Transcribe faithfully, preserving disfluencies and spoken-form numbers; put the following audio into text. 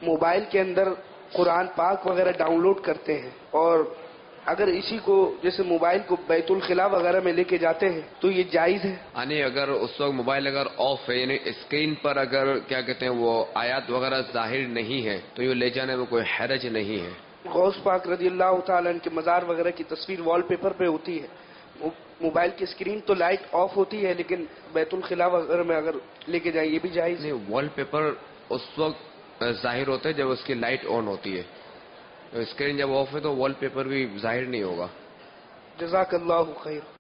Mobile के अंदर कुरान पाक वगैरह डाउनलोड करते हैं और अगर इसी को जैसे मोबाइल को बैतुल खिला वगैरह में लेके जाते हैं तो ये जायज है? यानी अगर उस वक्त मोबाइल अगर ऑफ है यानी स्क्रीन पर अगर क्या कहते हैं वो आयत वगैरह जाहिर नहीं है तो ये ले जाने में कोई हरज नहीं है। गौस पाक रज़ियल्लाहु ताला अन्हु के मज़ार वगैरह की तस्वीर वॉलपेपर पे होती है, मोबाइल की स्क्रीन तो लाइट ऑफ होती है लेकिन बैतुल खिला वगैरह में अगर लेके जाए ये भी जायज नहीं। वॉलपेपर उस वक्त जाहिर होता है जब उसकी लाइट ऑन होती है, तो स्क्रीन जब ऑफ है तो वॉलपेपर भी जाहिर नहीं होगा। जज़ाकल्लाहु खैर।